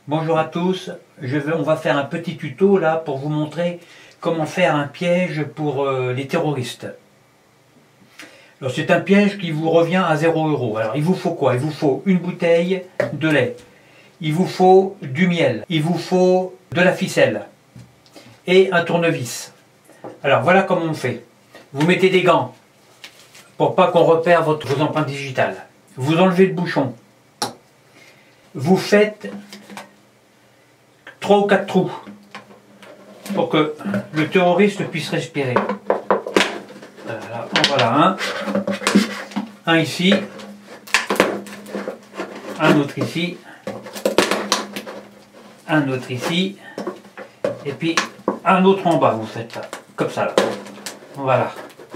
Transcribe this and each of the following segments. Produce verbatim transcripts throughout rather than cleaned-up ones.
Bonjour à tous, je vais, on va faire un petit tuto là pour vous montrer comment faire un piège pour euh, les terroristes. Alors c'est un piège qui vous revient à zéro euro. Alors il vous faut quoi? Il vous faut une bouteille de lait, il vous faut du miel, il vous faut de la ficelle et un tournevis. Alors voilà comment on fait. Vous mettez des gants pour pas qu'on repère votre, vos empreintes digitales. Vous enlevez le bouchon. Vous faites trois ou quatre trous pour que le terroriste puisse respirer. Voilà, en voilà un. Un ici. Un autre ici. Un autre ici. Et puis un autre en bas, vous faites ça. Comme ça là. Voilà.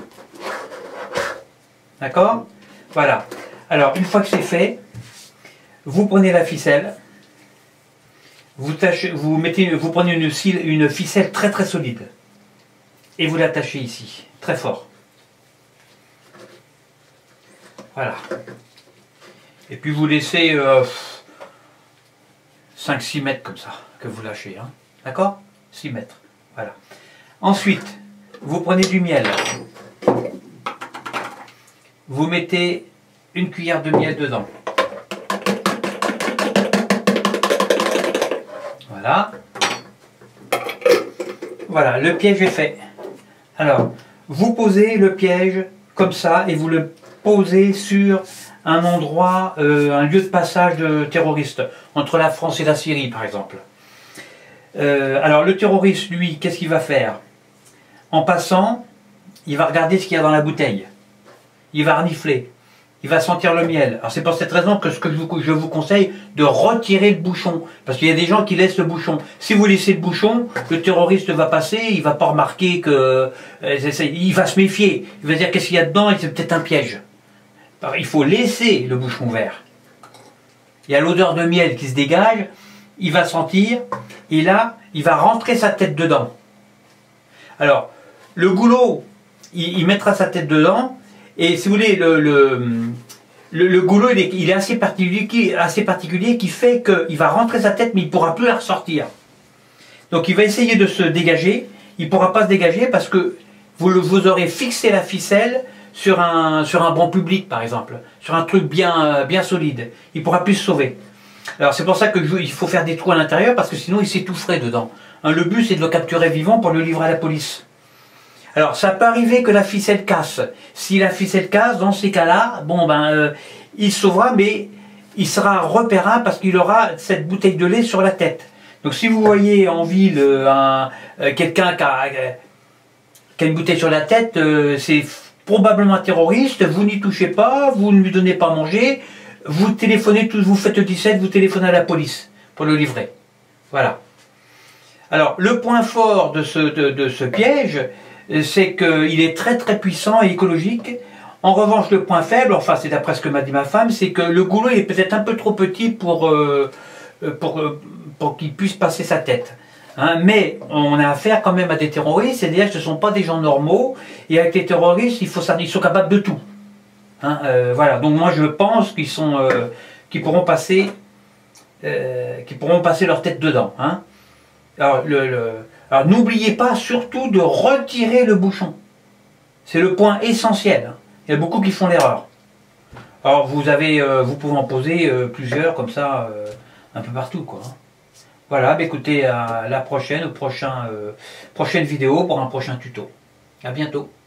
D'accord? Voilà. Alors, une fois que c'est fait, vous prenez la ficelle. Vous, tâchez, vous, mettez, vous prenez une, une ficelle très très solide et vous l'attachez ici, très fort. Voilà. Et puis vous laissez euh, cinq six mètres comme ça, que vous lâchez. Hein. D'accord? six mètres. Voilà. Ensuite, vous prenez du miel. Vous mettez une cuillère de miel dedans. Voilà. Voilà, le piège est fait. Alors, vous posez le piège comme ça et vous le posez sur un endroit, euh, un lieu de passage de terroristes, entre la France et la Syrie par exemple. Euh, alors le terroriste, lui, qu'est-ce qu'il va faire? En passant, il va regarder ce qu'il y a dans la bouteille. Il va renifler. Il va sentir le miel. Alors c'est pour cette raison que, ce que je, vous, je vous conseille de retirer le bouchon. Parce qu'il y a des gens qui laissent le bouchon. Si vous laissez le bouchon, le terroriste va passer, il ne va pas remarquer que... Euh, il va se méfier. Il va dire qu'est-ce qu'il y a dedans et c'est peut-être un piège. Alors, il faut laisser le bouchon ouvert. Il y a l'odeur de miel qui se dégage, il va sentir, et là, il va rentrer sa tête dedans. Alors, le goulot, il, il mettra sa tête dedans. Et si vous voulez, le, le, le, le goulot, il est, il est assez particulier, assez particulier qui fait qu'il va rentrer sa tête, mais il ne pourra plus la ressortir. Donc il va essayer de se dégager, il ne pourra pas se dégager parce que vous, vous aurez fixé la ficelle sur un, sur un banc public, par exemple, sur un truc bien, bien solide. Il ne pourra plus se sauver. Alors c'est pour ça qu'il faut faire des trous à l'intérieur, parce que sinon il s'étoufferait dedans. Hein, le but, c'est de le capturer vivant pour le livrer à la police. Alors, ça peut arriver que la ficelle casse. Si la ficelle casse, dans ces cas-là, bon ben, euh, il sauvera, mais il sera repérable parce qu'il aura cette bouteille de lait sur la tête. Donc, si vous voyez en ville euh, euh, quelqu'un qui a, qui a une bouteille sur la tête, euh, c'est probablement un terroriste. Vous n'y touchez pas, vous ne lui donnez pas à manger, vous téléphonez, vous faites le dix-sept, vous téléphonez à la police pour le livrer. Voilà. Alors, le point fort de ce, de, de ce piège, c'est qu'il est très très puissant et écologique. En revanche, le point faible, enfin c'est d'après ce que m'a dit ma femme, c'est que le goulot est peut-être un peu trop petit pour, euh, pour, euh, pour qu'il puisse passer sa tête. Hein, mais on a affaire quand même à des terroristes, c'est-à-dire que ce ne sont pas des gens normaux, et avec les terroristes, il faut, ils sont capables de tout. Hein, euh, voilà, donc moi je pense qu'ils sont, euh, qu'ils pourront passer, euh, qu'ils pourront passer leur tête dedans. Hein. Alors, le, le, alors n'oubliez pas surtout de retirer le bouchon. C'est le point essentiel. Il y a beaucoup qui font l'erreur. Alors vous avez, euh, vous pouvez en poser euh, plusieurs comme ça, euh, un peu partout, quoi. Voilà, bah écoutez, à la prochaine, au prochain, euh, prochaine vidéo pour un prochain tuto. À bientôt.